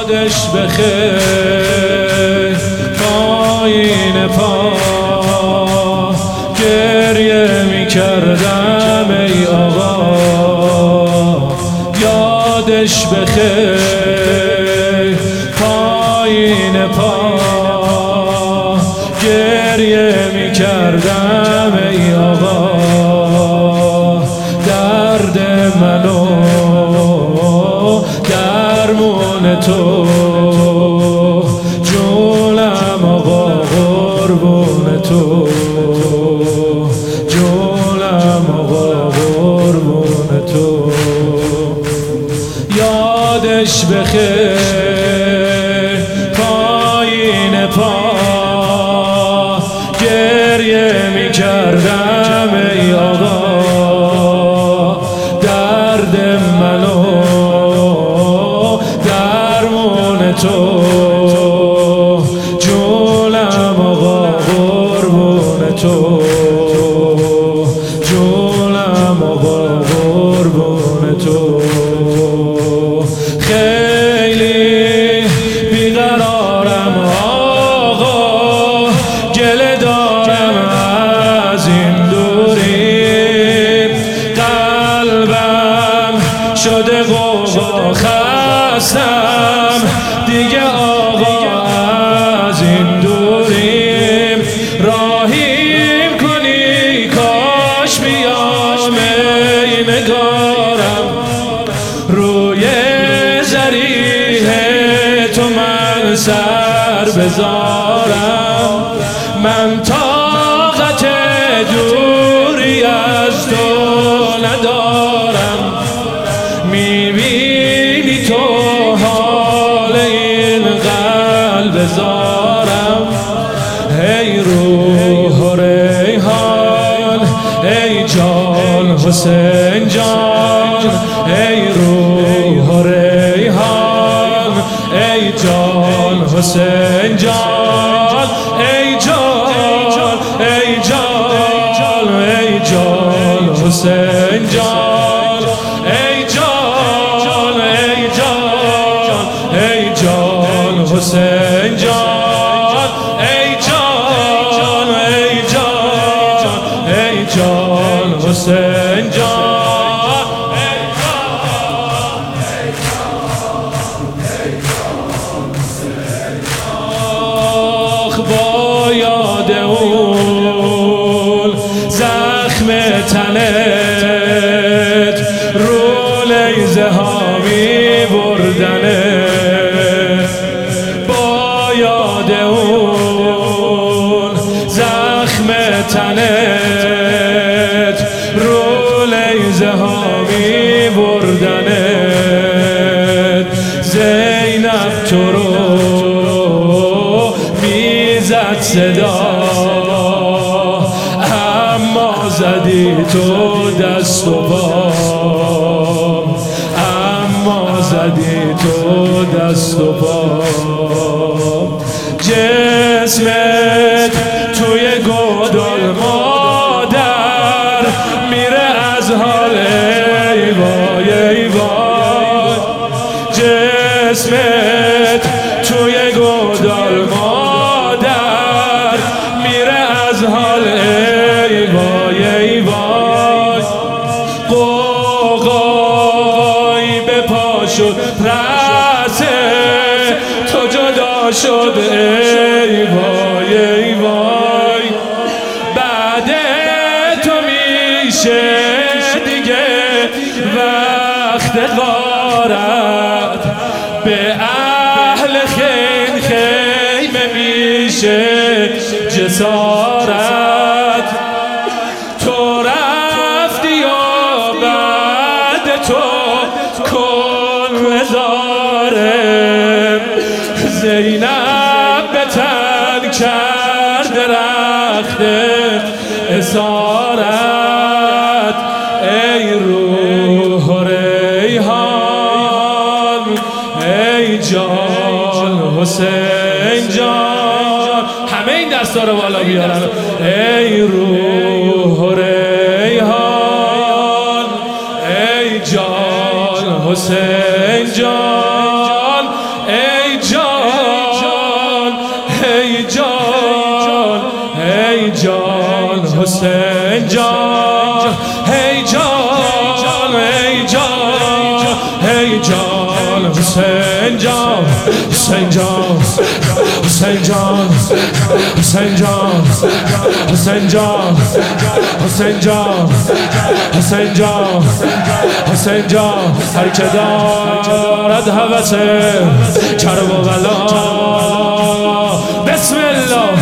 یادش بخیر پایین پا گریه میکردم ای آقا، یادش بخیر پایین پا گریه میکردم ای آقا، درد منو درمون تو جونم آقا قربون تو، جونم آقا قربون تو، یادش بخیر پایین پا گریه میکردم ای آقا، درد منو درمون تو جونم آقا قربون تو، جونم آقا قربون تو، خیلی بیقرارم آقا، گله دارم از این دوری، قلبم شده غوغا خستم دیگه آقا از این دوریم، راهیم کنی کاش بیام ای نگارم روی ضریح تو من سر بذارم، من طاقت دوری از تو ندارم، میبینی تو حال این قلب زارم، ای روح و ریحان ای جان حسین جان، ای روح و ریحان ای جان حسین جان، ای جان ای جان ای جان حسین جان، ای جان ای جان ای جان حسین جان، ای جان ای جان ای جان حسین جان، آخ با یاد اون زخم تنت رو لیزه ها می بردنت، با یاد اون زخم تنت رو لیزه ها می بردنت، زینب تو رو میزد صدا اما زدی تو دست و پا، اما زدی تو دست و پا، جسمت توی گودال مادر میره از حال ای وای ای وای، جسمت توی گودال مادر میره از حال ای وای ای وای، قوقایی به پا شد رسه تو جدا شد ای وای ای وای، بعد تو میشه دیگه وقت غارت، به اهل خیل خیمه میشه جسارت، تو رفتی و بعد تو کن وزاره، زینب به تن کرد درخت اسارت، ای روح و ریحان ای جان حسین جان، همه این دستا رو بالا بیارن، ای روح و ریحان ای جان حسین جان، ای حسین جان ای جان ای جان ای جان حسین جان حسین جان حسین جان حسین جان حسین جان حسین جان حسین جان حسین جان هر که دارد هوس کرب و بلا بسم الله